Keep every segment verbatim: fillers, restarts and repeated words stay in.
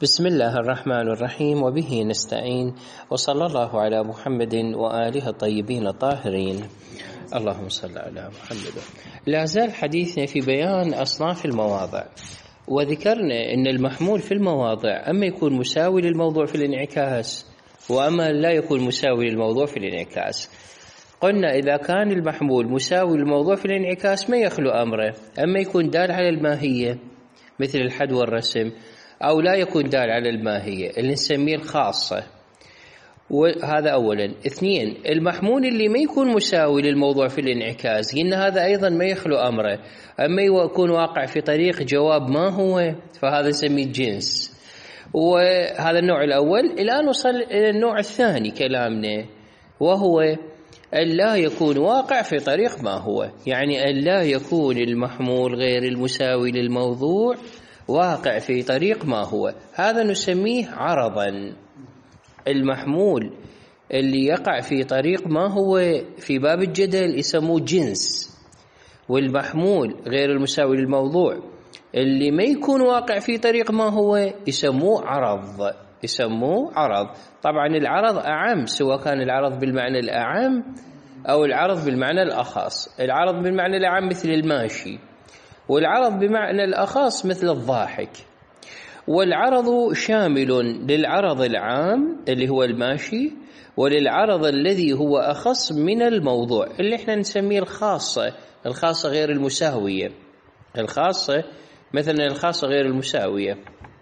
بسم الله الرحمن الرحيم، وبه نستعين، وصلى الله على محمد وآله الطيبين الطاهرين. اللهم صل على محمد. لا زال حديثنا في بيان أصناف المواضع، وذكرنا أن المحمول في المواضع أما يكون مساوي للموضوع في الانعكاس وأما لا يكون مساوي للموضوع في الانعكاس. قلنا إذا كان المحمول مساوي للموضوع في الانعكاس ما يخلو أمره، أما يكون دال على الماهية مثل الحد والرسم، أو لا يكون دال على الماهية اللي نسميه الخاصة. وهذا أولا. اثنين، المحمول اللي ما يكون مساوي للموضوع في الانعكاس قلنا هذا أيضا ما يخلو أمره، أما يكون واقع في طريق جواب ما هو فهذا نسميه جنس. وهذا النوع الأول. الآن وصل إلى النوع الثاني كلامنا، وهو أن لا يكون واقع في طريق ما هو، يعني أن لا يكون المحمول غير المساوي للموضوع واقع في طريق ما هو، هذا نسميه عرضا. المحمول اللي يقع في طريق ما هو في باب الجدل يسموه جنس، والمحمول غير المساوي للموضوع اللي ما يكون واقع في طريق ما هو يسموه عرض يسموه عرض. طبعا العرض أعم، سواء كان العرض بالمعنى الأعم أو العرض بالمعنى الأخص. العرض بالمعنى الأعم مثل الماشي، والعرض بمعنى الأخص مثل الضاحك. والعرض شامل للعرض العام اللي هو الماشي، وللعرض الذي هو أخص من الموضوع اللي احنا نسميه الخاصة. الخاصة غير المساوية، الخاصة مثلا الخاصة غير المساوية.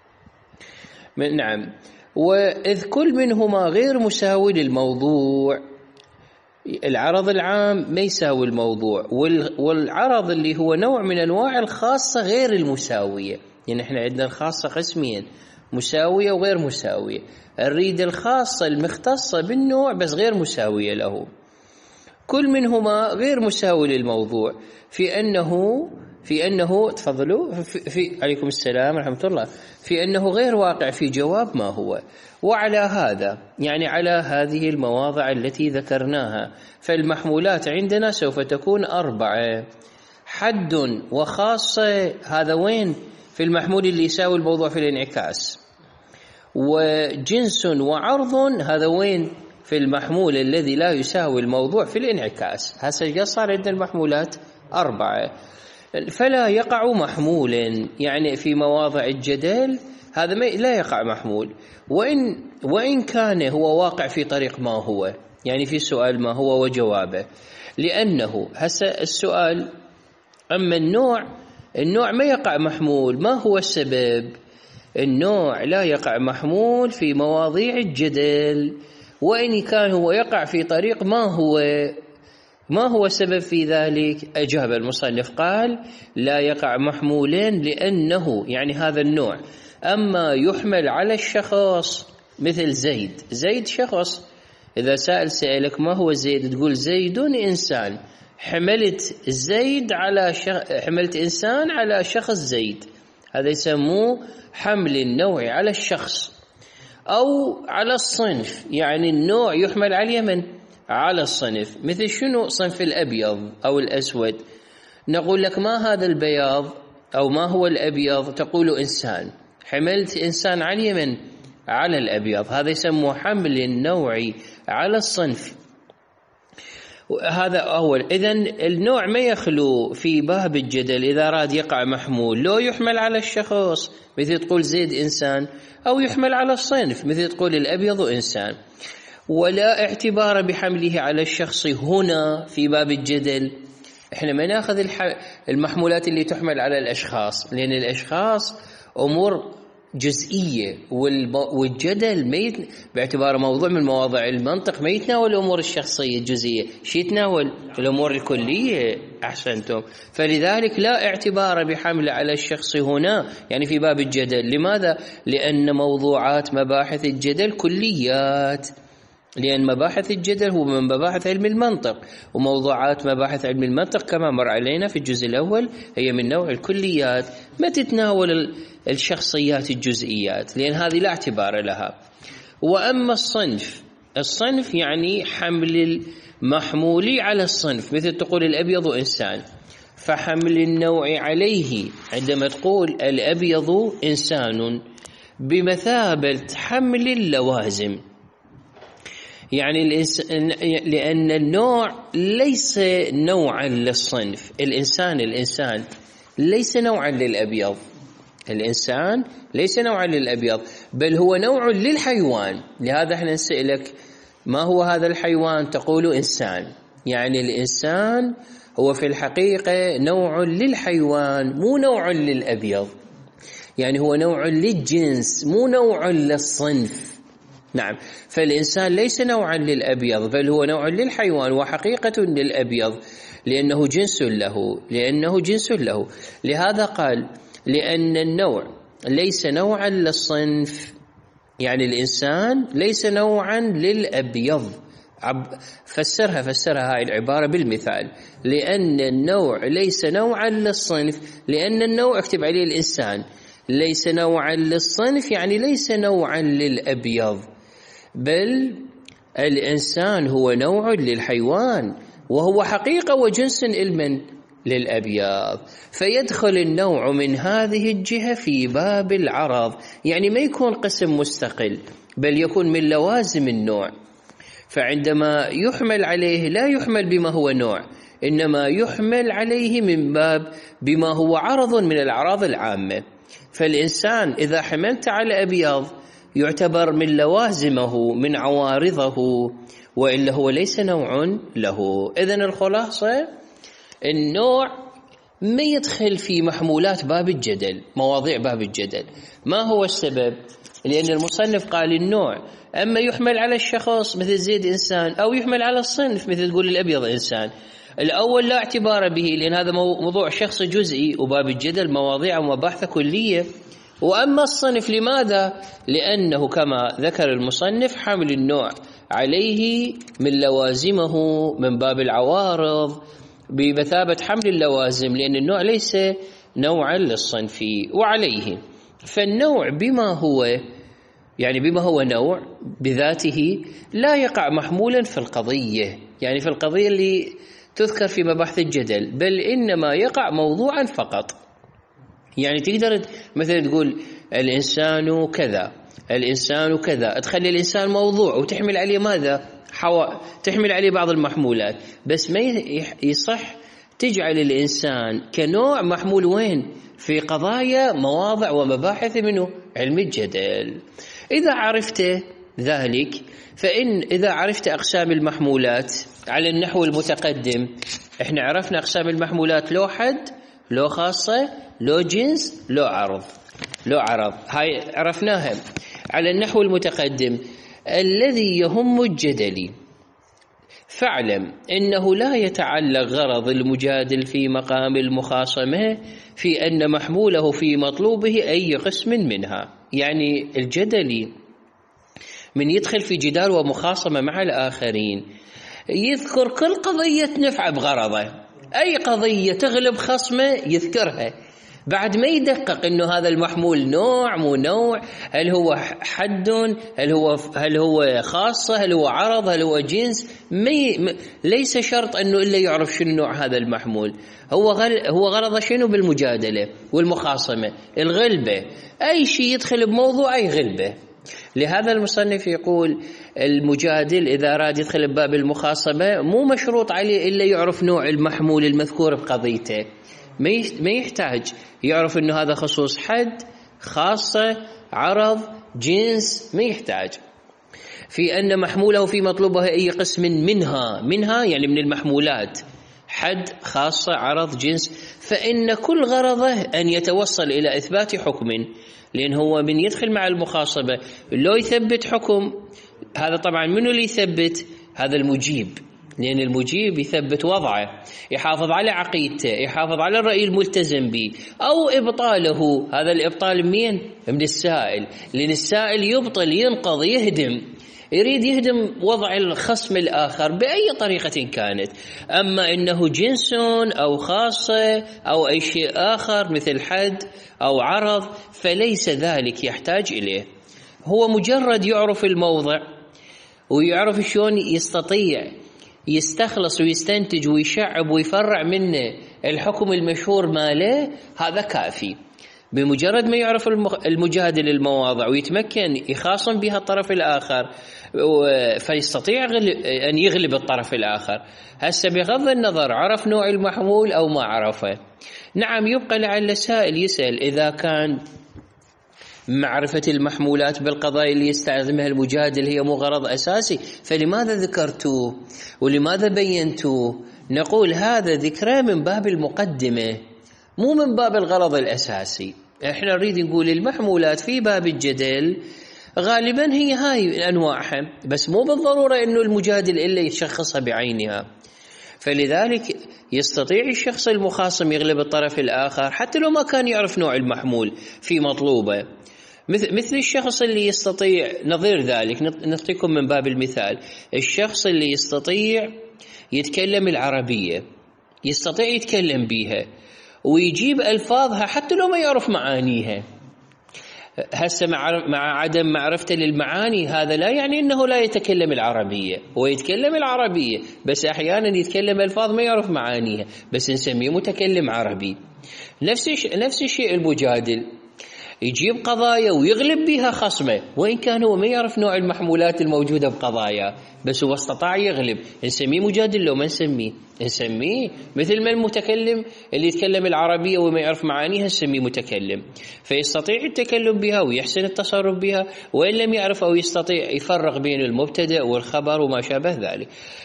نعم. وإذ كل منهما غير مساوي للموضوع، العرض العام ما يساوي الموضوع، والعرض اللي هو نوع من أنواع الخاصة غير المساوية. يعني احنا عندنا الخاصة قسمين، مساوية وغير مساوية. نريد الخاصة المختصة بالنوع بس غير مساوية له. كل منهما غير مساوي للموضوع في أنه في أنه تفضلوا في, في عليكم السلام ورحمة الله في أنه غير واقع في جواب ما هو. وعلى هذا يعني على هذه المواضع التي ذكرناها فالمحمولات عندنا سوف تكون أربعة: حد وخاصة، هذا وين؟ في المحمول اللي يساوي الموضوع في الانعكاس. وجنس وعرض، هذا وين؟ في المحمول الذي لا يساوي الموضوع في الانعكاس. هسه صار عندنا المحمولات أربعة. فلا يقع محمولا، يعني في مواضع الجدل هذا لا يقع محمول، وإن, وإن كان هو واقع في طريق ما هو، يعني في سؤال ما هو وجوابه. لأنه هسه السؤال أما النوع النوع ما يقع محمول. ما هو السبب؟ النوع لا يقع محمول في مواضيع الجدل، وإن كان هو يقع في طريق ما هو. ما هو السبب في ذلك؟ أجاب المصنف قال: لا يقع محمولين لأنه يعني هذا النوع أما يحمل على الشخص مثل زيد. زيد شخص، إذا سأل سألك ما هو زيد تقول زيد إنسان. حملت زيد على شخ... حملت إنسان على شخص زيد، هذا يسموه حمل النوع على الشخص أو على الصنف. يعني النوع يحمل على اليمن على الصنف. مثل شنو؟ صنف الأبيض أو الأسود. نقول لك ما هذا البياض أو ما هو الأبيض، تقول إنسان. حملت إنسان على اليمن على الأبيض، هذا يسموه حمل النوع على الصنف. هذا أول. إذن النوع ما يخلو في باب الجدل إذا راد يقع محمول، لو يحمل على الشخص مثل تقول زيد إنسان، أو يحمل على الصنف مثل تقول الأبيض إنسان. ولا اعتبار بحمله على الشخص هنا في باب الجدل. احنا ما ناخذ المحمولات اللي تحمل على الأشخاص، لأن الأشخاص أمور جزئية، والجدل ما يت... باعتبار موضوع من مواضع المنطق ما يتناول الأمور الشخصية الجزئية، شي يتناول الأمور الكلية. أحسنتم. فلذلك لا اعتبار بحمل على الشخص هنا يعني في باب الجدل. لماذا؟ لأن موضوعات مباحث الجدل كليات، لأن مباحث الجدل هو من مباحث علم المنطق، وموضوعات مباحث علم المنطق كما مر علينا في الجزء الأول هي من نوع الكليات، ما تتناول الشخصيات الجزئيات، لأن هذه لا اعتبار لها. وأما الصنف الصنف يعني حمل المحمول على الصنف، مثل تقول الأبيض إنسان، فحمل النوع عليه عندما تقول الأبيض إنسان بمثابة حمل اللوازم. يعني لأن النوع ليس نوعا للصنف. الإنسان الإنسان ليس نوعا للأبيض، الإنسان ليس نوعا للأبيض، بل هو نوع للحيوان. لهذا احنا نسألك ما هو هذا الحيوان؟ تقول إنسان. يعني الإنسان هو في الحقيقة نوع للحيوان، مو نوع للأبيض. يعني هو نوع للجنس، مو نوع للصنف. نعم، فالإنسان ليس نوعا للأبيض، بل هو نوع للحيوان وحقيقة للأبيض، لأنه جنس له لأنه جنس له لهذا قال لأن النوع ليس نوعا للصنف. يعني الإنسان ليس نوعا للأبيض. فسرها فسرها هاي العبارة بالمثال: لأن النوع ليس نوعا للصنف. لأن النوع اكتب عليه الإنسان ليس نوعا للصنف، يعني ليس نوعا للأبيض، بل الإنسان هو نوع للحيوان، وهو حقيقة وجنس علما للأبيض. فيدخل النوع من هذه الجهة في باب العرض، يعني ما يكون قسم مستقل، بل يكون من لوازم النوع. فعندما يحمل عليه لا يحمل بما هو نوع، إنما يحمل عليه من باب بما هو عرض من الأعراض العامة. فالإنسان إذا حملت على أبيض يعتبر من لوازمه، من عوارضه، وإلا هو ليس نوع له. إذن الخلاصة النوع ما يدخل في محمولات باب الجدل، مواضيع باب الجدل. ما هو السبب؟ لأن المصنف قال النوع أما يحمل على الشخص مثل زيد إنسان، أو يحمل على الصنف مثل تقول الأبيض إنسان. الأول لا اعتبار به، لأن هذا موضوع شخص جزئي، وباب الجدل مواضيع ومباحث كلية. وأما الصنف لماذا؟ لأنه كما ذكر المصنف حمل النوع عليه من لوازمه من باب العوارض بمثابة حمل اللوازم، لأن النوع ليس نوعا للصنف وعليه. فالنوع بما هو يعني بما هو نوع بذاته لا يقع محمولا في القضية، يعني في القضية اللي تذكر في مباحث الجدل، بل إنما يقع موضوعا فقط. يعني تقدر مثلا تقول الإنسان كذا، الإنسان كذا، تخلي الإنسان موضوع وتحمل عليه ماذا؟ حو... تحمل عليه بعض المحمولات، بس ما يصح تجعل الإنسان كنوع محمول وين؟ في قضايا مواضع ومباحث منه علم الجدل. إذا عرفت ذلك، فإن إذا عرفت أقسام المحمولات على النحو المتقدم، إحنا عرفنا أقسام المحمولات: لو حد، لو خاصة، لو جنس، لو عرض. لو عرض هاي عرفناها على النحو المتقدم الذي يهم الجدل. فاعلم إنه لا يتعلق غرض المجادل في مقام المخاصمة في أن محموله في مطلوبه أي قسم منها. يعني الجدلي من يدخل في جدال ومخاصمة مع الآخرين يذكر كل قضية نفع بغرضه، أي قضية تغلب خصمه يذكرها، بعد ما يدقق إنه هذا المحمول نوع مو نوع، هل هو حد، هل هو هل هو خاصة، هل هو عرض، هل هو جنس. مي ليس شرط إنه إلا يعرف شنو نوع هذا المحمول. هو غل هو غرضه شنو بالمجادلة والمخاصمة؟ الغلبة. أي شيء يدخل بموضوع أي غلبة. لهذا المصنف يقول المجادل إذا أراد يدخل بباب المخاصمة مو مشروط عليه إلا يعرف نوع المحمول المذكور بقضيته، ما يحتاج يعرف إنه هذا خصوص حد، خاصة، عرض، جنس، ما يحتاج. في أن محموله في مطلوبه أي قسم منها، منها يعني من المحمولات، حد، خاصة، عرض، جنس، فإن كل غرضه أن يتوصل إلى إثبات حكم. لأن هو من يدخل مع المخاصمة لو يثبت حكم، هذا طبعا منو اللي يثبت؟ هذا المجيب، لأن المجيب يثبت وضعه، يحافظ على عقيدته، يحافظ على الرأي الملتزم به، أو إبطاله. هذا الإبطال مين؟ من السائل، لأن السائل يبطل، ينقض، يهدم، يريد يهدم وضع الخصم الآخر بأي طريقة كانت. أما إنه جنس أو خاصة أو أي شيء آخر مثل حد أو عرض فليس ذلك يحتاج إليه. هو مجرد يعرف الموضع ويعرف شلون يستطيع يستخلص ويستنتج ويشعب ويفرع منه الحكم المشهور ماله، هذا كافي. بمجرد ما يعرف المجادل المواضع ويتمكن يخاصم بها الطرف الآخر فيستطيع أن يغلب الطرف الآخر. هسه بغض النظر عرف نوع المحمول أو ما عرفه، نعم يبقى لعل السائل يسأل إذا كان معرفة المحمولات بالقضايا اللي يستخدمها المجادل هي مو غرض أساسي، فلماذا ذكرتوه ولماذا بينتوه؟ نقول هذا ذكره من باب المقدمة مو من باب الغرض الأساسي. احنا نريد نقول المحمولات في باب الجدل غالبا هي هاي أنواعها، بس مو بالضرورة إنه المجادل إلا يشخصها بعينها. فلذلك يستطيع الشخص المخاصم يغلب الطرف الآخر حتى لو ما كان يعرف نوع المحمول في مطلوبة، مثل الشخص اللي يستطيع نظير ذلك. نعطيكم من باب المثال الشخص اللي يستطيع يتكلم العربية، يستطيع يتكلم بيها ويجيب ألفاظها حتى لو ما يعرف معانيها. هسه مع مع عدم معرفته للمعاني هذا لا يعني انه لا يتكلم العربيه، هو يتكلم العربيه بس احيانا يتكلم الفاظ ما يعرف معانيها، بس نسميه متكلم عربي. نفس نفس الشيء المجادل يجيب قضايا ويغلب بها خصمه وان كان هو ما يعرف نوع المحمولات الموجوده بقضايا، بس هو استطاع يغلب. نسميه مجادل لو ما نسميه نسميه مثل ما المتكلم اللي يتكلم العربيه وما يعرف معانيها نسميه متكلم، فيستطيع التكلم بها ويحسن التصرف بها، وان لم يعرف او يستطيع يفرق بين المبتدأ والخبر وما شابه ذلك.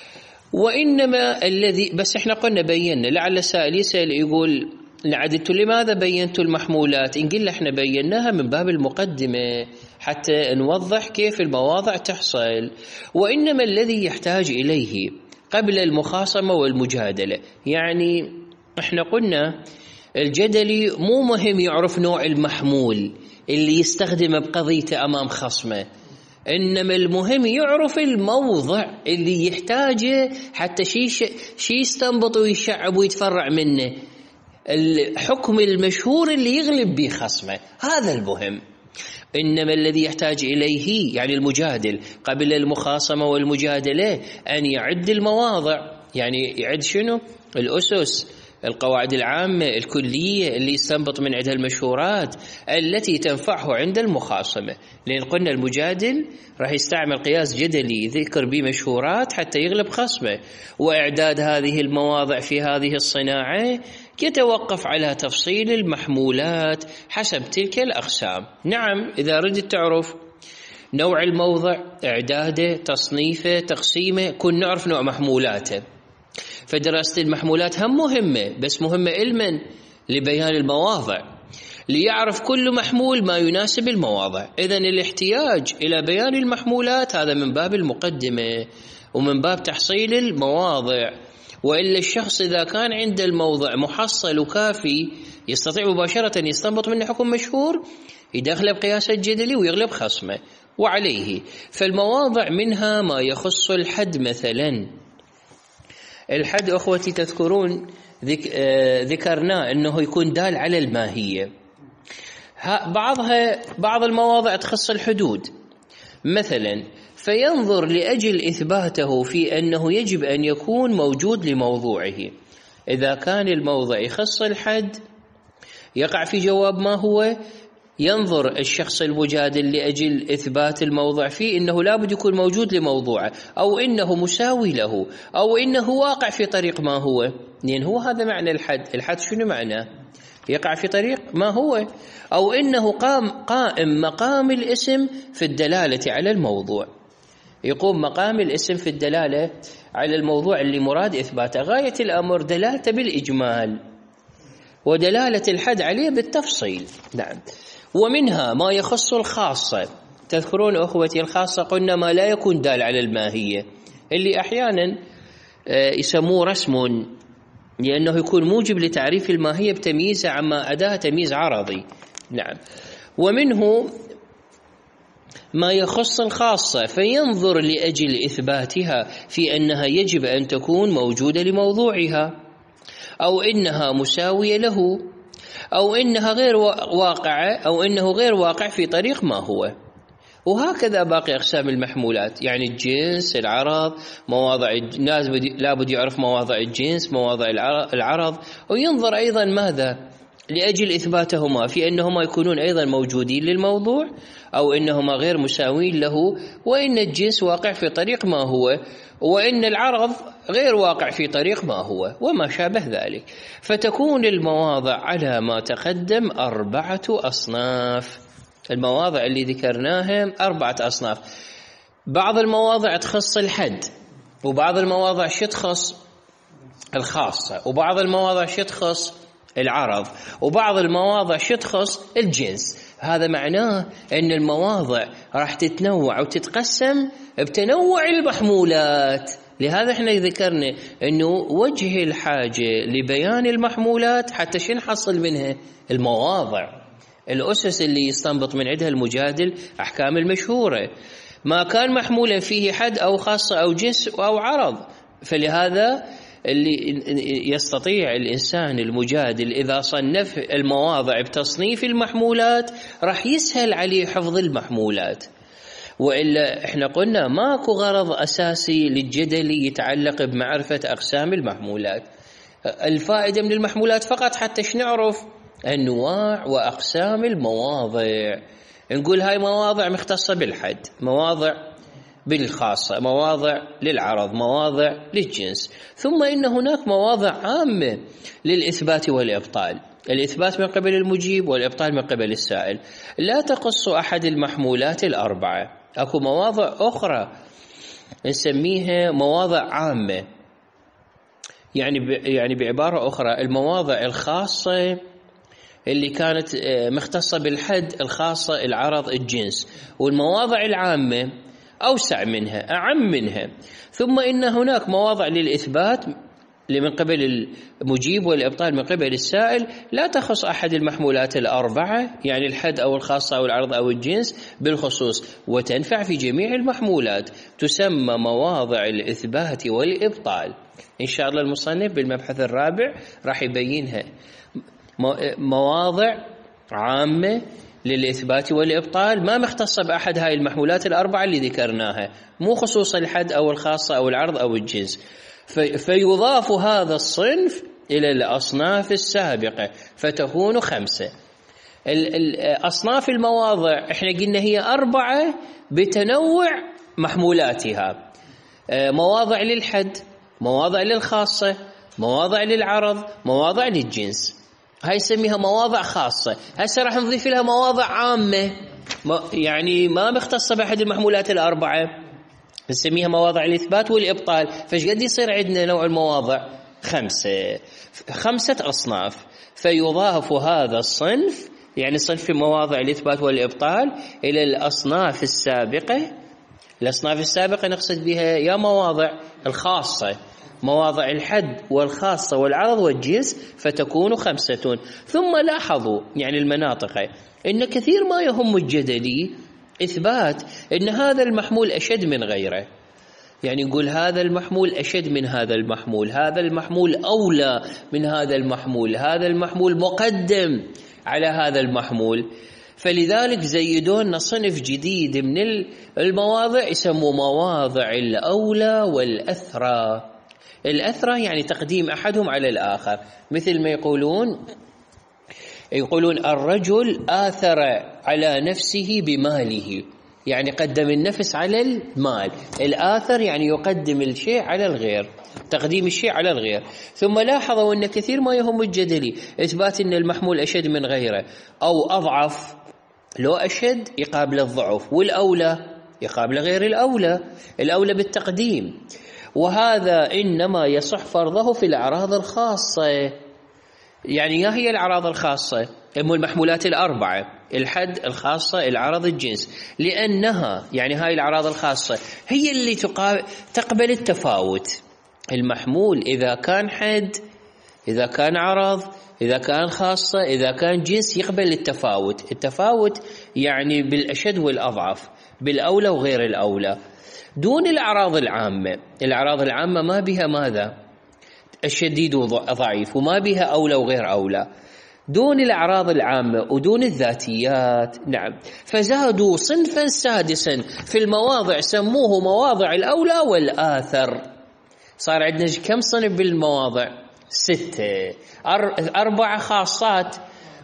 وانما الذي بس احنا قلنا بينا، لعل السائل يسأل يقول لعدت لماذا بينتوا المحمولات؟ إن قلنا احنا بيناها من باب المقدمة حتى نوضح كيف المواضع تحصل، وإنما الذي يحتاج إليه قبل المخاصمة والمجادلة. يعني احنا قلنا الجدلي مو مهم يعرف نوع المحمول اللي يستخدمه بقضيته أمام خصمه، إنما المهم يعرف الموضع اللي يحتاجه حتى شي شي يستنبط ويشعب ويتفرع منه، الحكم المشهور اللي يغلب به خصمه، هذا المهم. إنما الذي يحتاج إليه يعني المجادل قبل المخاصمة والمجادلة أن يعد المواضع، يعني يعد شنو؟ الأسس، القواعد العامة الكلية اللي يستنبط من عندها المشهورات التي تنفعه عند المخاصمة، لأن قلنا المجادل راح يستعمل قياس جدلي ذكر بمشهورات حتى يغلب خصمه، وإعداد هذه المواضع في هذه الصناعة يتوقف على تفصيل المحمولات حسب تلك الأقسام. نعم إذا ردت تعرف نوع الموضع، إعداده، تصنيفه، تقسيمه، كن نعرف نوع محمولاته. فدراسة المحمولات هم مهمة، بس مهمة علما لبيان المواضع، ليعرف كل محمول ما يناسب المواضع. إذن الاحتياج إلى بيان المحمولات هذا من باب المقدمة ومن باب تحصيل المواضع، وإلا الشخص إذا كان عند الموضع محصل وكافي يستطيع مباشرة يستنبط منه حكم مشهور يدخل بقياس الجدلي ويغلب خصمه. وعليه فالمواضع منها ما يخص الحد مثلا. الحد أخوتي تذكرون ذك... آه ذكرنا أنه يكون دال على الماهية، بعضها بعض المواضع تخص الحدود مثلا، فينظر لأجل إثباته في أنه يجب أن يكون موجود لموضوعه. إذا كان الموضع يخص الحد يقع في جواب ما هو، ينظر الشخص المجادل لأجل إثبات الموضع فيه إنه لابد يكون موجود لموضوعه، أو إنه مساوي له، أو إنه واقع في طريق ما هو. لأن هو هذا معنى الحد. الحد شنو معناه؟ يقع في طريق ما هو، أو إنه قام قائم مقام الاسم في الدلالة على الموضوع. يقوم مقام الاسم في الدلالة على الموضوع اللي مراد إثباته. غاية الأمر دلالته بالإجمال ودلالة الحد عليه بالتفصيل. نعم. ومنها ما يخص الخاصة. تذكرون أخوتي الخاصة قلنا ما لا يكون دال على الماهية، اللي أحيانا يسموه رسم، لأنه يكون موجب لتعريف الماهية بتمييزها عما أداة تمييز عرضي. نعم. ومنه ما يخص الخاصة، فينظر لأجل إثباتها في أنها يجب أن تكون موجودة لموضوعها، أو إنها مساوية له، أو إنها غير واقعة، أو إنه غير واقع في طريق ما هو. وهكذا باقي أقسام المحمولات، يعني الجنس، العرض، مواضع لابد يعرف مواضع الجنس، مواضع العرض، وينظر أيضا ماذا لأجل إثباتهما في أنهما يكونون أيضا موجودين للموضوع أو أنهما غير مساوين له، وإن الجنس واقع في طريق ما هو، وإن العرض غير واقع في طريق ما هو، وما شابه ذلك. فتكون المواضع على ما تقدم أربعة أصناف. المواضع اللي ذكرناها أربعة أصناف. بعض المواضع تخص الحد، وبعض المواضع شو تخص الخاصة، وبعض المواضع شو تخص العرض، وبعض المواضع شو تخص الجنس. هذا معناه أن المواضع راح تتنوع وتتقسم بتنوع المحمولات. لهذا احنا ذكرنا أنه وجه الحاجة لبيان المحمولات حتى شو نحصل منها المواضع، الأسس اللي يستنبط من عندها المجادل أحكام المشهورة. ما كان محمولا فيه حد أو خاصة أو جنس أو عرض، فلهذا اللي يستطيع الإنسان المجادل إذا صنف المواضع بتصنيف المحمولات راح يسهل عليه حفظ المحمولات. وإلا احنا قلنا ماكو غرض أساسي للجدل يتعلق بمعرفة أقسام المحمولات. الفائدة من المحمولات فقط حتى نعرف أنواع وأقسام المواضع، نقول هاي مواضع مختصة بالحد، مواضع بالخاصة، مواضع للعرض، مواضع للجنس. ثم إن هناك مواضع عامة للإثبات والإبطال، الإثبات من قبل المجيب والإبطال من قبل السائل، لا تقص أحد المحمولات الأربعة. أكو مواضع أخرى نسميها مواضع عامة، يعني يعني بعبارة أخرى المواضع الخاصة اللي كانت مختصة بالحد، الخاصة العرض الجنس، والمواضع العامة أوسع منها أعم منها. ثم إن هناك مواضع للإثبات من قبل المجيب والإبطال من قبل السائل لا تخص أحد المحمولات الأربعة، يعني الحد أو الخاصة أو العرض أو الجنس بالخصوص، وتنفع في جميع المحمولات، تسمى مواضع الإثبات والإبطال. إن شاء الله المصنف بالمبحث الرابع راح يبينها، مواضع عامة للإثبات والإبطال ما مختصة بأحد هاي المحمولات الأربعة اللي ذكرناها، مو خصوص الحد أو الخاصة أو العرض أو الجنس. في فيضاف هذا الصنف إلى الأصناف السابقة فتكون خمسة. أصناف المواضع إحنا قلنا هي أربعة بتنوع محمولاتها، مواضع للحد، مواضع للخاصة، مواضع للعرض، مواضع للجنس. هاي نسميها مواضع خاصة. هسه راح نضيف لها مواضع عامة، يعني ما مختصة بأحد المحمولات الأربعة، نسميها مواضع الإثبات والإبطال. فايش قد يصير عندنا نوع المواضع؟ خمسة، خمسة أصناف. فيضاف هذا الصنف، يعني صنف مواضع الإثبات والإبطال، إلى الأصناف السابقة. الأصناف السابقة نقصد بها يا مواضع الخاصة، مواضع الحد والخاصة والعرض والجنس، فتكون خمسة. ثم لاحظوا يعني المناطق إن كثير ما يهم الجدلي إثبات إن هذا المحمول أشد من غيره، يعني نقول هذا المحمول أشد من هذا المحمول، هذا المحمول أولى من هذا المحمول، هذا المحمول مقدم على هذا المحمول. فلذلك زيدون صنف جديد من المواضع يسموا مواضع الأولى والأثرى. الأثرى يعني تقديم أحدهم على الآخر، مثل ما يقولون يقولون الرجل آثر على نفسه بماله، يعني قدم النفس على المال. الآثر يعني يقدم الشيء على الغير، تقديم الشيء على الغير. ثم لاحظوا أن كثير ما يهم الجدلي إثبات أن المحمول أشد من غيره أو أضعف، لو أشد يقابل الضعف، والأولى يقابل غير الأولى، الأولى بالتقديم. وهذا إنما يصح فرضه في الأعراض الخاصة. يعني يا هي الأعراض الخاصة هم المحمولات الأربعة، الحد، الخاصة، العرض، الجنس، لأنها يعني هاي الأعراض الخاصة هي اللي تقبل التفاوت. المحمول إذا كان حد، إذا كان عرض، إذا كان خاصة، إذا كان جنس، يقبل التفاوت. التفاوت يعني بالأشد والأضعف، بالأولى وغير الأولى، دون الأعراض العامة. الأعراض العامة ما بها ماذا؟ الشديد وضعيف، وما بها أولى وغير أولى، دون الأعراض العامة ودون الذاتيات. نعم، فزادوا صنفا سادسا في المواضع سموه مواضع الأولى والآثر. صار عندنا كم صنف بالمواضع؟ ستة. أربعة خاصات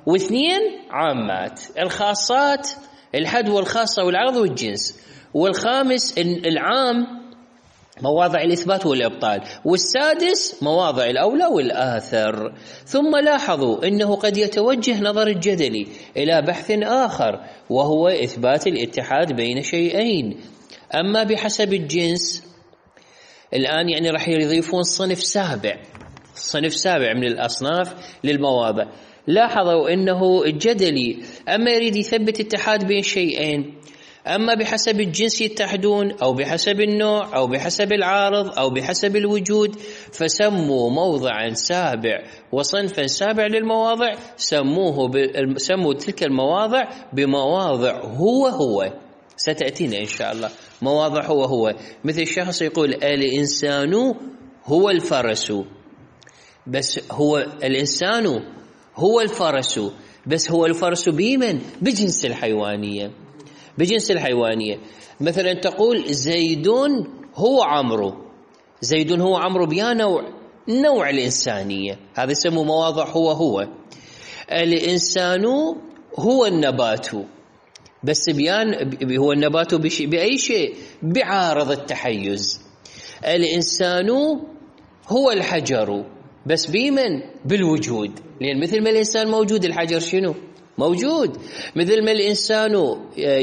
واثنين عامات. الخاصات الحد والخاصة والعرض والجنس. والخامس العام مواضع الإثبات والإبطال. والسادس مواضع الأولى والآثر. ثم لاحظوا أنه قد يتوجه نظر الجدلي إلى بحث آخر وهو إثبات الاتحاد بين شيئين. أما بحسب الجنس الآن يعني راح يضيفون صنف سابع، صنف سابع من الأصناف للمواضع. لاحظوا أنه الجدلي أما يريد يثبت اتحاد بين شيئين، أما بحسب الجنس يتحدون، أو بحسب النوع، أو بحسب العارض، أو بحسب الوجود، فسموا موضعا سابع وصنفا سابع للمواضع سموه ب... سموا تلك المواضع بمواضع هو هو. ستأتينا إن شاء الله مواضع هو هو. مثل الشخص يقول الإنسان هو الفرس، بس هو الإنسان هو الفرس، بس هو الفرس بمن؟ بجنس الحيوانية، بجنس الحيوانية. مثلا تقول زيد هو عمرو، زيد هو عمرو بيا نوع، نوع الإنسانية، هذا يسمى مواضع هو هو. الإنسان هو النبات، بس بيان هو النبات بأي شيء؟ بعارض التحيز. الإنسان هو الحجر، بس بمن؟ بالوجود، لأن مثل ما الإنسان موجود الحجر شنو؟ موجود. مثل ما الإنسان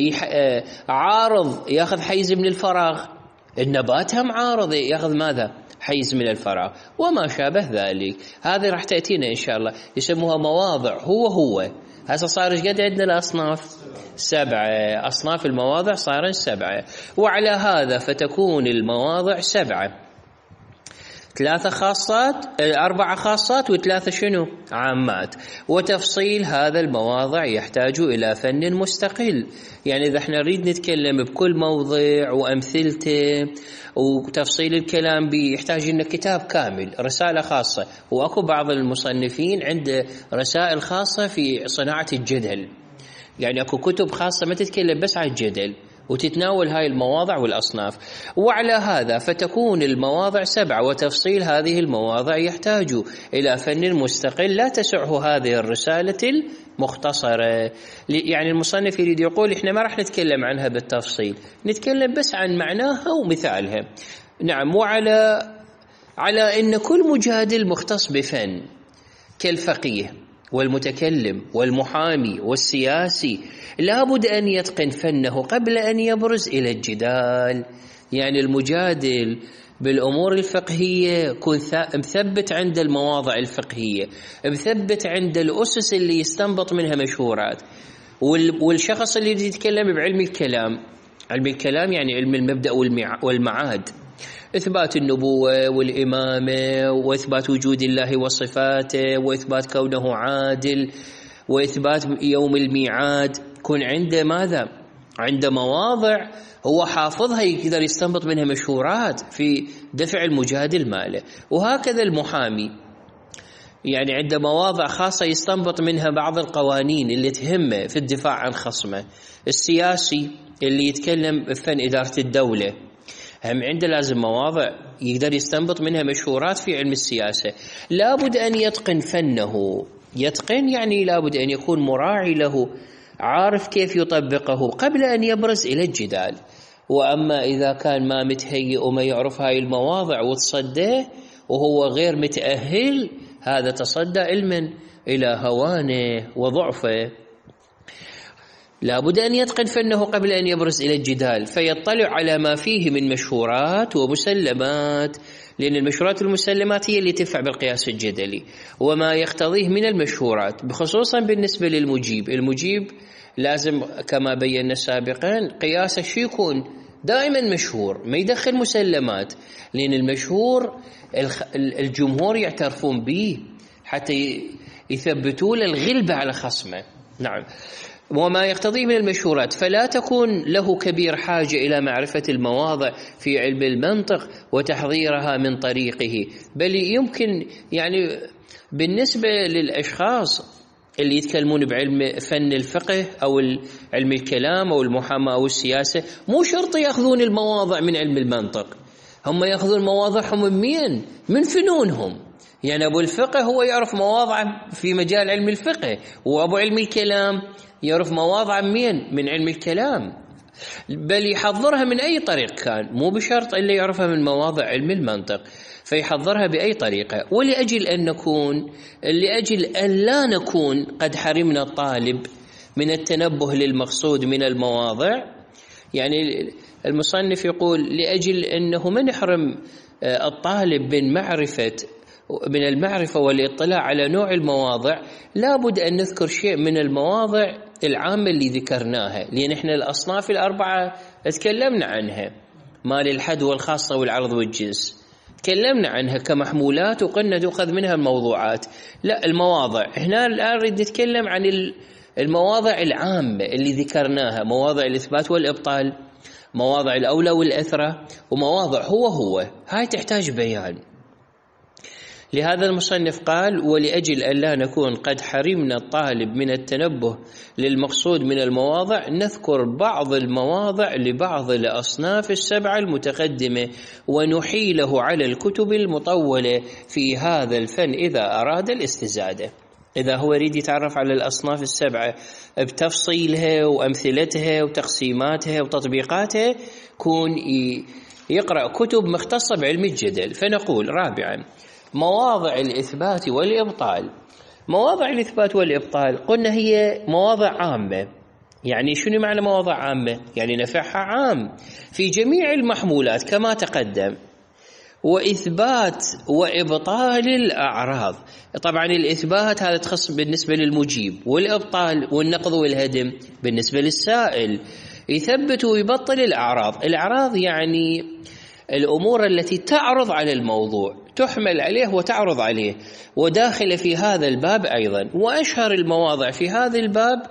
عارض يأخذ حيز من الفراغ، النبات هم عارض يأخذ ماذا؟ حيز من الفراغ، وما شابه ذلك. هذه راح تأتينا إن شاء الله، يسموها مواضع هو هو. هسه صار ايش قد عندنا الأصناف؟ سبعة. أصناف المواضع صارن سبعة. وعلى هذا فتكون المواضع سبعة، ثلاثة خاصات، أربعة خاصات وثلاثة شنو؟ عامات. وتفصيل هذا المواضع يحتاج إلى فن مستقل. يعني إذا احنا نريد نتكلم بكل موضع وأمثلته وتفصيل الكلام به يحتاج لنا كتاب كامل، رسالة خاصة. وأكو بعض المصنفين عنده رسائل خاصة في صناعة الجدل، يعني أكو كتب خاصة ما تتكلم بس عن الجدل وتتناول هاي المواضع والأصناف. وعلى هذا فتكون المواضع سبعة، وتفصيل هذه المواضع يحتاج إلى فن مستقل لا تسعه هذه الرسالة المختصرة. يعني المصنف يريد يقول إحنا ما راح نتكلم عنها بالتفصيل، نتكلم بس عن معناها ومثالها. نعم. وعلى على أن كل مجادل مختص بفن كالفقيه والمتكلم والمحامي والسياسي لابد أن يتقن فنه قبل أن يبرز إلى الجدال. يعني المجادل بالأمور الفقهية يكون مثبت عند المواضع الفقهية، مثبت عند الأسس اللي يستنبط منها مشهورات. والشخص اللي يتكلم بعلم الكلام، علم الكلام يعني علم المبدأ والمعاد، إثبات النبوة والإمامة، وإثبات وجود الله وصفاته، وإثبات كونه عادل، وإثبات يوم الميعاد، كن عنده ماذا؟ عنده مواضع هو حافظها يقدر يستنبط منها مشهورات في دفع المجادل ماله. وهكذا المحامي يعني عنده مواضع خاصة يستنبط منها بعض القوانين اللي تهمه في الدفاع عن خصمه. السياسي اللي يتكلم بفن إدارة الدولة هم عنده لازم مواضع يقدر يستنبط منها مشهورات في علم السياسة. لابد أن يتقن فنه، يتقن يعني لابد أن يكون مراعي له، عارف كيف يطبقه قبل أن يبرز إلى الجدال. وأما إذا كان ما متهيئ وما يعرف هاي المواضع وتصدى وهو غير متأهل، هذا تصدى علما إلى هوانه وضعفه. لابد أن يتقن فنه قبل أن يبرز إلى الجدال، فيطلع على ما فيه من مشهورات ومسلمات، لأن المشهورات والمسلمات هي اللي تنفع بالقياس الجدلي، وما يقتضيه من المشهورات، بخصوصا بالنسبة للمجيب. المجيب لازم كما بينا سابقا قياسه شو يكون؟ دائما مشهور، ما يدخل مسلمات، لأن المشهور الجمهور يعترفون به حتى يثبتوا له الغلبة على خصمه. نعم. وما يقتضيه من المشهورات، فلا تكون له كبير حاجة إلى معرفة المواضع في علم المنطق وتحضيرها من طريقه، بل يمكن يعني بالنسبة للأشخاص اللي يتكلمون بعلم فن الفقه أو علم الكلام أو المحاماة أو السياسة مو شرط يأخذون المواضع من علم المنطق، هم يأخذون مواضعهم من مين؟ من فنونهم. يعني أبو الفقه هو يعرف مواضع في مجال علم الفقه، وأبو علم الكلام يعرف مواضع من من علم الكلام، بل يحضرها من أي طريق كان، مو بشرط اللي يعرفها من مواضع علم المنطق، فيحضرها بأي طريقة. ولأجل أن نكون لأجل أن لا نكون قد حرمنا الطالب من التنبه للمقصود من المواضع، يعني المصنف يقول لأجل أنه من يحرم الطالب من معرفة من المعرفة والاطلاع على نوع المواضع، لابد أن نذكر شيء من المواضع العامة اللي ذكرناها، لأن إحنا الأصناف الأربعة تكلمنا عنها، مال الحد والخاصة والعرض والجنس تكلمنا عنها كمحمولات وقلنا تؤخذ منها الموضوعات. لا، المواضع هنا الآن نريد نتكلم عن المواضع العامة اللي ذكرناها، مواضع الإثبات والإبطال، مواضع الأولى والأثرى، ومواضع هو هو هاي تحتاج بيان. لهذا المصنف قال ولأجل أن لا نكون قد حرمنا الطالب من التنبه للمقصود من المواضع، نذكر بعض المواضع لبعض الأصناف السبعة المتقدمة ونحيله على الكتب المطولة في هذا الفن إذا أراد الاستزادة. إذا هو يريد يتعرف على الأصناف السبعة بتفصيلها وأمثلتها وتقسيماتها وتطبيقاتها، كون يقرأ كتب مختصة بعلم الجدل. فنقول رابعا مواضع الإثبات والإبطال. مواضع الإثبات والإبطال قلنا هي مواضع عامة. يعني شنو معنى مواضع عامة؟ يعني نفعها عام في جميع المحمولات كما تقدم، وإثبات وإبطال الأعراض. طبعا الإثبات هذا تخص بالنسبة للمجيب، والإبطال والنقض والهدم بالنسبة للسائل. يثبت ويبطل الأعراض. الأعراض يعني الأمور التي تعرض على الموضوع، تحمل عليه وتعرض عليه، وداخل في هذا الباب أيضا. وأشهر المواضع في هذا الباب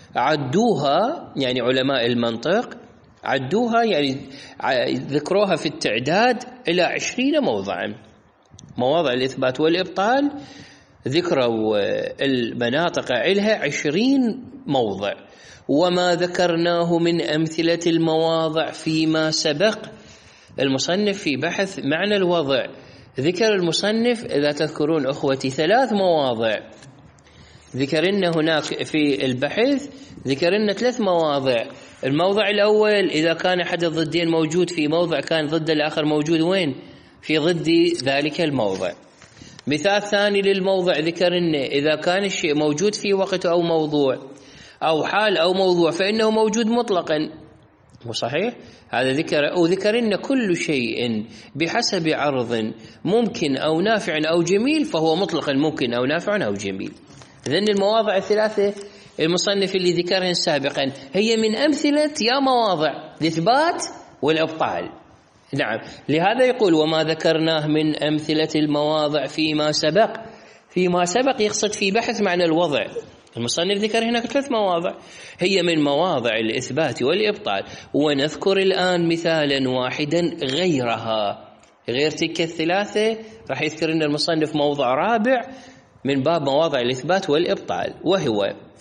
عدوها يعني علماء المنطق، عدوها يعني ذكروها في التعداد إلى عشرين موضعا. مواضع الإثبات والإبطال ذكروا المناطق علها عشرين موضع. وما ذكرناه من أمثلة المواضع فيما سبق، المصنف في بحث معنى الوضع ذكر المصنف إذا تذكرون أخوتي ثلاث مواضع، ذكرنا هناك في البحث ذكرنا ثلاث مواضع. الموضع الأول إذا كان أحد الضدين موجود في موضع كان ضد الآخر موجود وين؟ في ضد ذلك الموضع. مثال ثاني للموضع ذكرنا إذا كان الشيء موجود في وقت أو موضوع أو حال أو موضوع فإنه موجود مطلقا، مو صحيح؟ هذا ذكر. أو ذكرنا كل شيء بحسب عرض ممكن أو نافع أو جميل فهو مطلقا ممكن أو نافع أو جميل. إذن المواضع الثلاثة المصنف اللي ذكرهن سابقا هي من أمثلة يا مواضع الإثبات والإبطال. نعم، لهذا يقول وما ذكرناه من أمثلة المواضع فيما سبق. فيما سبق يقصد في بحث معنى الوضع. المصنف ذكر هناك ثلاث مواضع هي من مواضع الإثبات والإبطال، ونذكر الآن مثالا واحدا غيرها، غير تلك الثلاثة راح يذكر لنا المصنف موضع رابع من باب مواضع الإثبات والإبطال، وهو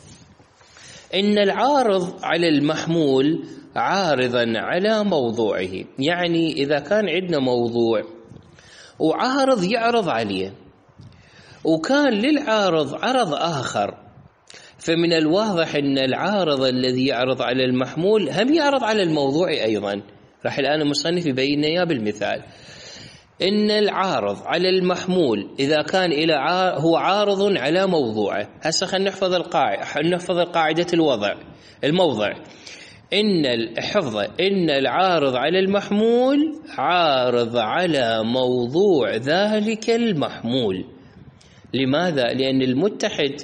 إن العارض على المحمول عارضا على موضوعه. يعني إذا كان عندنا موضوع وعارض يعرض عليه وكان للعارض عرض آخر، فمن الواضح أن العارض الذي يعرض على المحمول هم يعرض على الموضوع أيضا. راح الآن المصنف يبين إياه بالمثال. إن العارض على المحمول إذا كان إلى عار هو عارض على موضوعه. هسه خلينا نحفظ القاعدة، نحفظ قاعدة الوضع الموضع. إن الحفظ إن العارض على المحمول عارض على موضوع ذلك المحمول. لماذا؟ لأن المتحد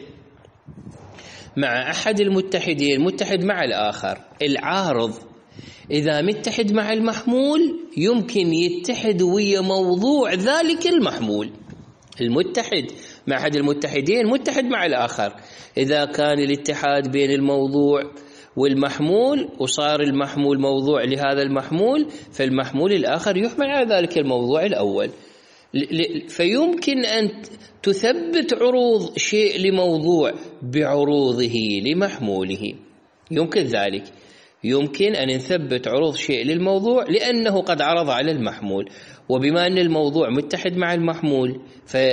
مع أحد المتحدين متحد مع الآخر. العارض إذا متحد مع المحمول يمكن يتحد ويا موضوع ذلك المحمول. المتحد مع أحد المتحدين متحد مع الآخر. إذا كان الاتحاد بين الموضوع والمحمول وصار المحمول موضوع لهذا المحمول، فالمحمول الآخر يحمل على ذلك الموضوع الأول. فيمكن أن تثبت عروض شيء لموضوع بعروضه لمحموله، يمكن ذلك. يمكن أن نثبت عروض شيء للموضوع لأنه قد عرض على المحمول، وبما أن الموضوع متحد مع المحمول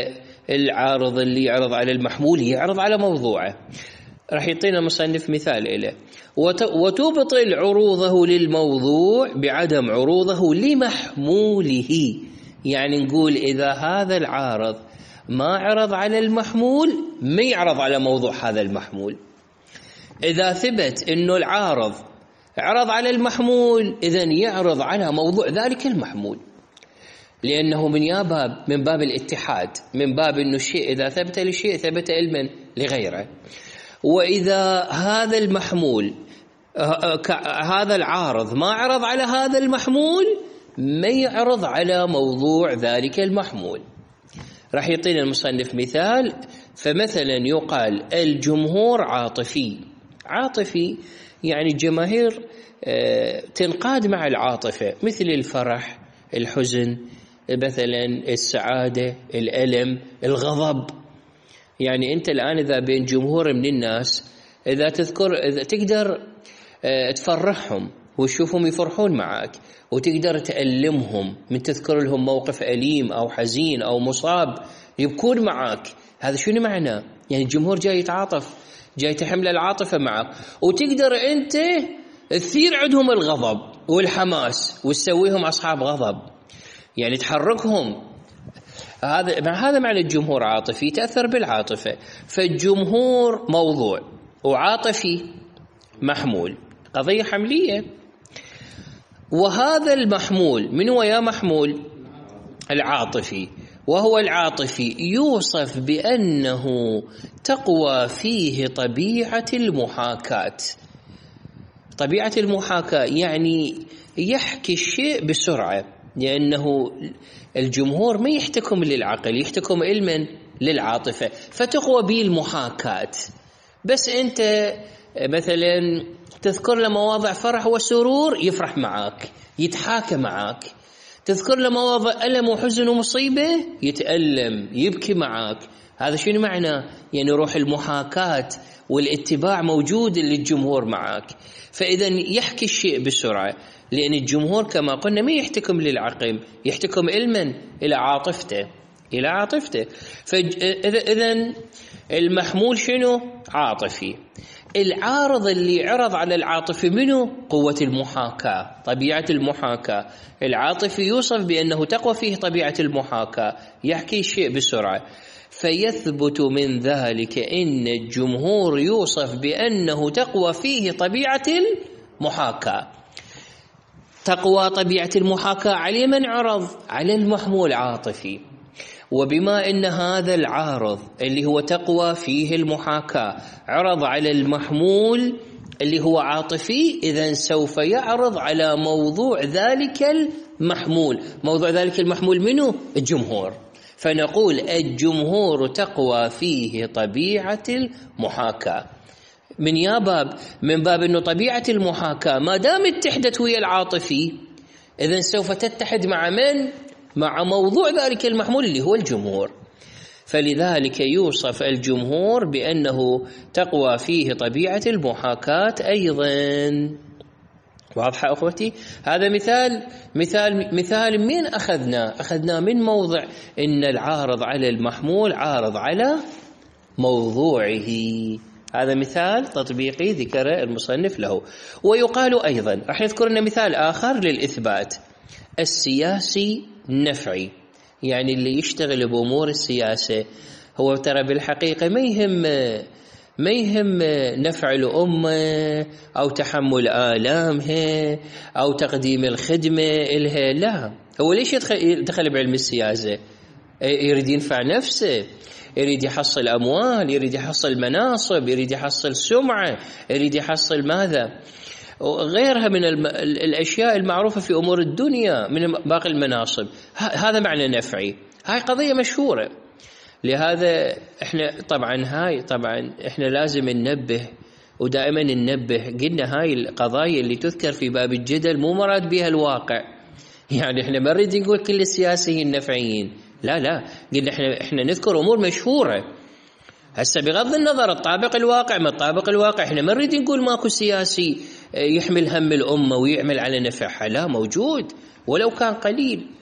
العارض اللي يعرض على المحمول يعرض على موضوعه. راح يعطينا مصنف مثال إله: وتبطل عروضه للموضوع بعدم عروضه لمحموله. يعني نقول إذا هذا العارض ما عرض على المحمول ما يعرض على موضوع هذا المحمول. إذا ثبت إنه العارض عرض على المحمول إذن يعرض على موضوع ذلك المحمول، لأنه من يا باب من باب الاتحاد، من باب إنه الشيء إذا ثبت لشيء ثبت علما لغيره. وإذا هذا المحمول هذا العارض ما عرض على هذا المحمول ما يعرض على موضوع ذلك المحمول. راح يعطينا المصنف مثال. فمثلا يقال الجمهور عاطفي. عاطفي يعني الجماهير تنقاد مع العاطفة، مثل الفرح، الحزن، مثلا السعادة، الألم، الغضب. يعني أنت الآن إذا بين جمهور من الناس إذا تذكر إذا تقدر تفرحهم وتشوفهم يفرحون معك، وتقدر تألمهم من تذكر لهم موقف أليم أو حزين أو مصاب يبكون معك. هذا شنو معناه؟ يعني الجمهور جاي يتعاطف، جاي تحمل العاطفة معك، وتقدر أنت تثير عندهم الغضب والحماس وتسويهم أصحاب غضب، يعني تحركهم. هذا مع هذا معنى الجمهور عاطفي، تأثر بالعاطفة. فالجمهور موضوع وعاطفي محمول، قضية حملية. وهذا المحمول من هو يا محمول؟ العاطفي. وهو العاطفي يوصف بأنه تقوى فيه طبيعة المحاكاة. طبيعة المحاكاة يعني يحكي الشيء بسرعة، لأنه الجمهور ما يحتكم للعقل، يحتكم علما للعاطفة، فتقوى به المحاكاة. بس أنت مثلا تذكر له مواضع فرح وسرور يفرح معك، يتحاكى معك. تذكر له مواضع ألم وحزن ومصيبة يتألم، يبكي معك. هذا شنو معناه؟ يعني روح المحاكاة والاتباع موجود للجمهور معك. فإذا يحكي الشيء بسرعة، لأن الجمهور كما قلنا ما يحتكم للعقل، يحتكم علما إلى عاطفته إلى عاطفته. فإذا المحمول شنو؟ عاطفي. العارض اللي عرض على العاطفي منه؟ قوة المحاكاة، طبيعة المحاكاة. العاطفي يوصف بأنه تقوى فيه طبيعة المحاكاة، يحكي الشيء بسرعة. فيثبت من ذلك إن الجمهور يوصف بأنه تقوى فيه طبيعة المحاكاة. تقوى طبيعة المحاكاة على من عرض؟ على المحمول عاطفي. وبما أن هذا العارض اللي هو تقوى فيه المحاكاة عرض على المحمول اللي هو عاطفي، إذن سوف يعرض على موضوع ذلك المحمول. موضوع ذلك المحمول منه؟ الجمهور. فنقول الجمهور تقوى فيه طبيعة المحاكاة. من يا باب من باب أنه طبيعة المحاكاة ما دام اتحدت ويا العاطفي، إذن سوف تتحد مع من؟ مع موضوع ذلك المحمول اللي هو الجمهور. فلذلك يوصف الجمهور بأنه تقوى فيه طبيعة المحاكاة أيضا. واضحة أخوتي؟ هذا مثال مثال مثال من أخذنا أخذنا من موضع إن العارض على المحمول عارض على موضوعه. هذا مثال تطبيقي ذكر المصنف له. ويقال أيضا، راح يذكر لنا مثال آخر للإثبات: السياسي نفعي. يعني اللي يشتغل بأمور السياسة هو ترى بالحقيقة ما يهم ما يهم نفع الأمة أو تحمل آلامها أو تقديم الخدمة إلها، لا. هو ليش يدخل بعلم السياسة؟ يريد ينفع نفسه، يريد يحصل أموال، يريد يحصل مناصب، يريد يحصل سمعة، يريد يحصل ماذا؟ غيرها من الأشياء المعروفة في أمور الدنيا من باقي المناصب. هذا معنى نفعي. هاي قضية مشهورة. لهذا احنا طبعا هاي طبعا احنا لازم ننبه، ودائما ننبه. قلنا هاي القضايا اللي تذكر في باب الجدل مو مراد بها الواقع. يعني احنا ما نريد نقول كل السياسيين نفعيين، لا لا، قلنا احنا احنا نذكر امور مشهورة. هسه بغض النظر الطابق الواقع ما الطابق الواقع، احنا ما نريد نقول ماكو سياسي يحمل هم الأمة ويعمل على نفعها، لا، موجود ولو كان قليل.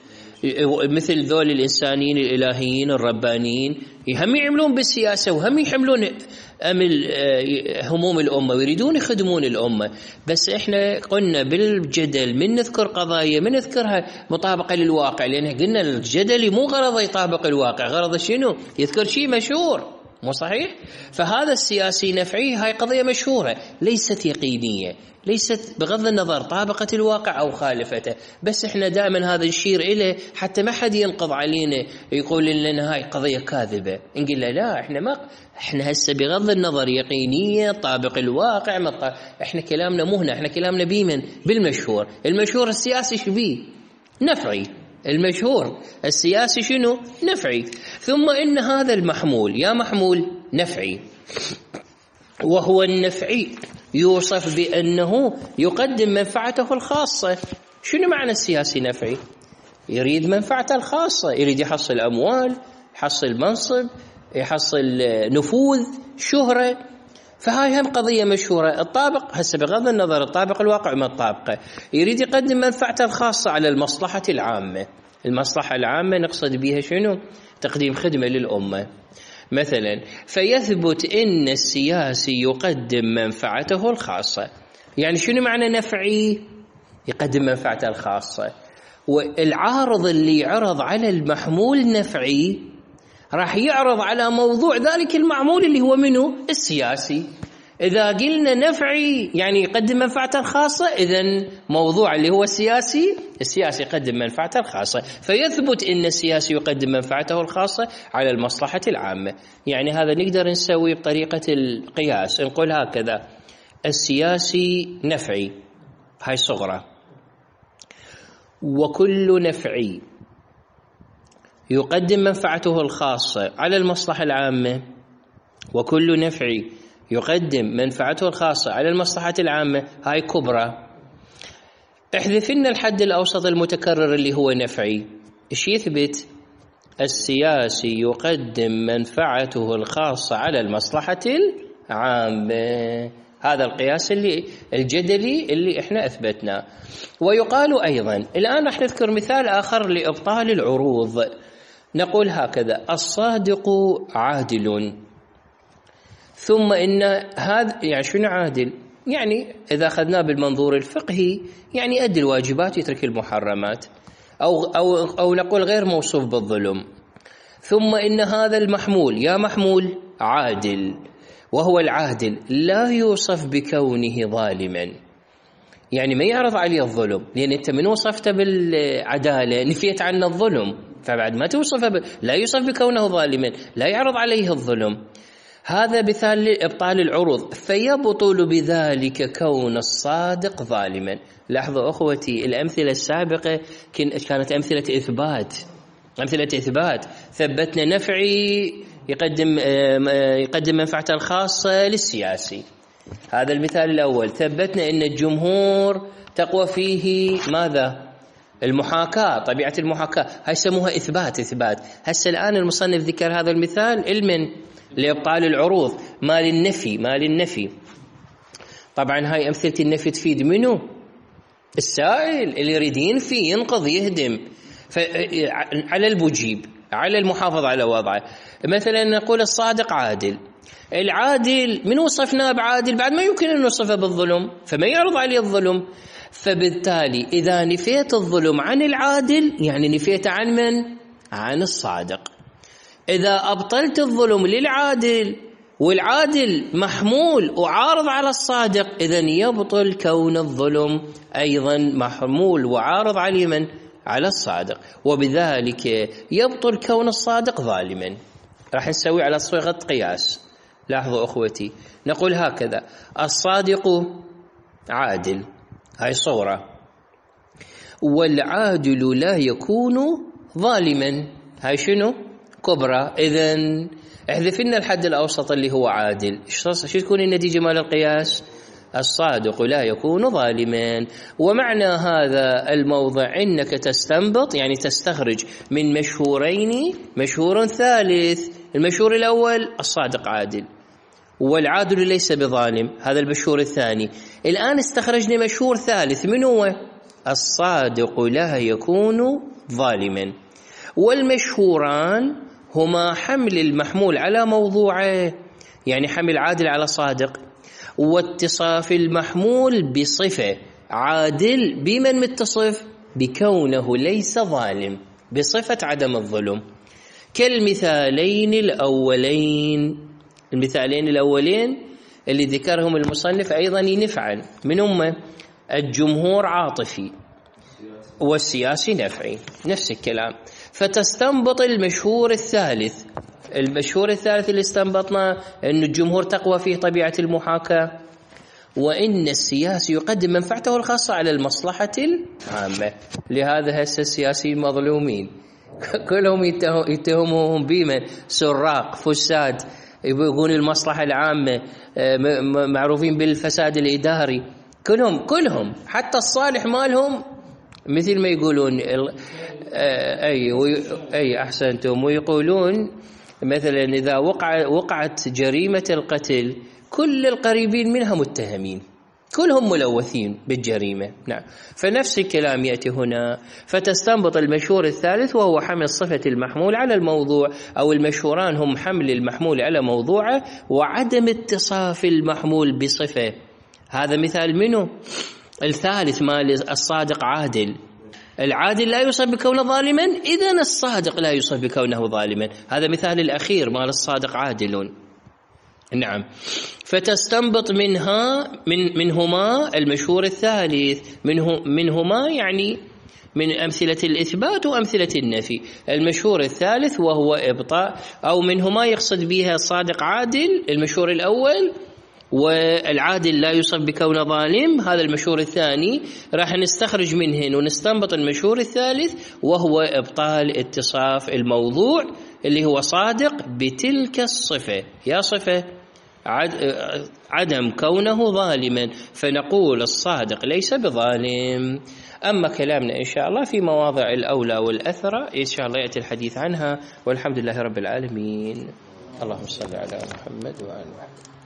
مثل ذول الإنسانيين الإلهيين الربانيين هم يعملون بالسياسة وهم يحملون أمل هموم الأمة ويريدون يخدمون الأمة، بس إحنا قلنا بالجدل من نذكر قضايا من نذكرها مطابقة للواقع، لأن قلنا الجدل مو غرضه يطابق الواقع، غرضه شنو؟ يذكر شيء مشهور، مو صحيح؟ فهذا السياسي نفعي هاي قضية مشهورة ليست يقينية، ليست بغض النظر طابقت الواقع أو خالفته، بس إحنا دائما هذا نشير إليه حتى ما حد ينقض علينا يقول لنا هاي قضية كاذبة، نقول له لا إحنا ما إحنا هسه بغض النظر يقينية طابق الواقع ما طابق. إحنا كلامنا مو هنا، إحنا كلامنا بيمن بالمشهور، المشهور السياسي شبيه نفعي، المشهور السياسي شنو؟ نفعي. ثم إن هذا المحمول يا محمول نفعي، وهو النفعي يوصف بأنه يقدم منفعته الخاصة. شنو معنى السياسي نفعي؟ يريد منفعته الخاصة، يريد يحصل أموال، يحصل منصب، يحصل نفوذ، شهرة، فهاي هم قضية مشهورة. الطابق هسه بغض النظر الطابق الواقع ما الطابقة، يريد يقدم منفعته الخاصة على المصلحة العامة. المصلحة العامة نقصد بها شنو؟ تقديم خدمة للأمة مثلا، فيثبت إن السياسي يقدم منفعته الخاصة. يعني شنو معنى نفعي؟ يقدم منفعته الخاصة، والعارض اللي يعرض على المحمول نفعي راح يعرض على موضوع ذلك المعمول اللي هو منه السياسي. إذا قلنا نفعي يعني يقدم منفعته الخاصة، إذن موضوع اللي هو السياسي السياسي يقدم منفعته الخاصة، فيثبت إن السياسي يقدم منفعته الخاصة على المصلحة العامة. يعني هذا نقدر نسوي بطريقة القياس، نقول هكذا: السياسي نفعي، هاي صغرى، وكل نفعي يقدم منفعته الخاصة على المصلحة العامة، وكل نفعي يقدم منفعته الخاصة على المصلحة العامة، هاي كبرى. احذف لنا الحد الأوسط المتكرر اللي هو نفعي. إيش يثبت؟ السياسي يقدم منفعته الخاصة على المصلحة العامة. هذا القياس اللي الجدلي اللي احنا أثبتناه. ويقال أيضا، الآن راح نذكر مثال آخر لإبطال العروض، نقول هكذا: الصادق عادل. ثم إن هذا يعني شنو عادل؟ يعني إذا أخذناه بالمنظور الفقهي يعني يؤدي الواجبات يترك المحرمات، أو, أو, أو نقول غير موصوف بالظلم. ثم إن هذا المحمول يا محمول عادل، وهو العادل لا يوصف بكونه ظالما، يعني ما يعرض عليه الظلم، لأن أنت من وصفته بالعدالة نفيت عنه الظلم، فبعد ما توصف ب... لا يوصف بكونه ظالما، لا يعرض عليه الظلم. هذا مثال لإبطال العروض، فيبطل بذلك كون الصادق ظالما. لاحظوا أخوتي الأمثلة السابقة كانت أمثلة إثبات، أمثلة إثبات. ثبتنا نفعي يقدم يقدم منفعته الخاصة للسياسي، هذا المثال الأول. ثبتنا أن الجمهور تقوى فيه ماذا؟ المحاكاة، طبيعة المحاكاة، هاي يسموها إثبات. إثبات هسه الآن المصنف ذكر هذا المثال المن لإبطال العروض، ما للنفي، ما للنفي. طبعا هاي أمثلة النفي تفيد منه السائل اللي يريد ينفي، ينقض، يهدم، على المجيب، على المحافظ على وضعه. مثلا نقول الصادق عادل، العادل من وصفناه بعادل بعد ما يمكن أن نوصفه بالظلم، فما يعرض عليه الظلم. فبالتالي إذا نفيت الظلم عن العادل يعني نفيت عن من؟ عن الصادق. إذا أبطلت الظلم للعادل والعادل محمول وعارض على الصادق، إذن يبطل كون الظلم أيضا محمول وعارض على من؟ على الصادق، وبذلك يبطل كون الصادق ظالما. راح نسوي على صيغة قياس. لاحظوا أخوتي، نقول هكذا: الصادق عادل، هاي صورة، والعادل لا يكون ظالما، هاي شنو؟ كبرى. إذن احذف لنا الحد الأوسط اللي هو عادل. شو تكون النتيجة مال القياس؟ الصادق لا يكون ظالما. ومعنى هذا الموضع أنك تستنبط يعني تستخرج من مشهورين مشهور ثالث. المشهور الأول الصادق عادل، والعادل ليس بظالم، هذا المشهور الثاني. الآن استخرجنا مشهور ثالث، من هو؟ الصادق لا يكون ظالما. والمشهوران هما حمل المحمول على موضوعه، يعني حمل عادل على صادق، واتصاف المحمول بصفة عادل بمن متصف؟ بكونه ليس ظالم، بصفة عدم الظلم، كالمثالين الأولين. المثالين الأولين اللي ذكرهم المصنف أيضا ينفعا، من هم؟ الجمهور عاطفي والسياسي نفعي، نفس الكلام. فتستنبط المشهور الثالث. المشهور الثالث اللي استنبطنا أن الجمهور تقوى فيه طبيعة المحاكاة، وإن السياسي يقدم منفعته الخاصة على المصلحة العامة. لهذا هسه السياسيين مظلومين كلهم يتهموهم بمن؟ سراق، فساد، يقولون المصلحة العامة، معروفين بالفساد الإداري، كلهم كلهم حتى الصالح مالهم مثل ما يقولون أي أي أحسنتم. ويقولون مثلا إذا وقع وقعت جريمة القتل كل القريبين منها متهمين، كلهم ملوثين بالجريمة. نعم، فنفس الكلام يأتي هنا. فتستنبط المشهور الثالث وهو حمل صفة المحمول على الموضوع، أو المشهوران هم حمل المحمول على موضوعه وعدم اتصاف المحمول بصفة. هذا مثال منه. الثالث مال الصادق عادل، العادل لا يوصف بكونه ظالما، إذن الصادق لا يوصف بكونه ظالما. هذا مثال الأخير مال الصادق عادل. نعم، فتستنبط منها من منهما المشهور الثالث، منه منهما يعني من أمثلة الإثبات وأمثلة النفي. المشهور الثالث وهو إبطاء، أو منهما يقصد بها الصادق عادل المشهور الأول، والعادل لا يوصف بكونه ظالم هذا المشهور الثاني. راح نستخرج منهن ونستنبط المشهور الثالث وهو إبطال اتصاف الموضوع اللي هو صادق بتلك الصفة، يا صفة عدم كونه ظالما، فنقول الصادق ليس بظالم. أما كلامنا إن شاء الله في مواضع الأولى والأثرى إن شاء الله يأتي الحديث عنها، والحمد لله رب العالمين. اللهم صل على محمد وعلى محمد.